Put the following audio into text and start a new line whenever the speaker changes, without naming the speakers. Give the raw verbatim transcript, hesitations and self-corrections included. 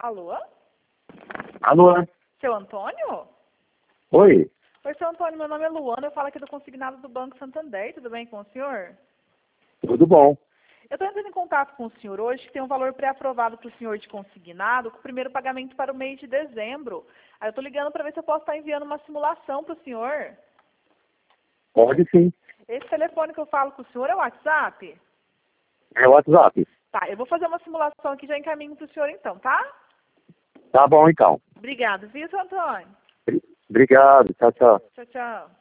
Alô?
Alô?
Seu Antônio?
Oi?
Oi, seu Antônio, meu nome é Luana, eu falo aqui do consignado do Banco Santander, tudo bem com o senhor?
Tudo bom?
Eu estou entrando em contato com o senhor hoje, que tem um valor pré-aprovado para o senhor de consignado, com o primeiro pagamento para o mês de dezembro. Aí eu estou ligando para ver se eu posso estar enviando uma simulação para o senhor.
Pode sim.
Esse telefone que eu falo com o senhor é o WhatsApp?
É o WhatsApp.
Tá, eu vou fazer uma simulação aqui e já encaminho para o senhor então, tá?
Tá bom, então.
Obrigada, viu, seu Antônio?
Obrigado. Tchau, tchau.
Tchau, tchau.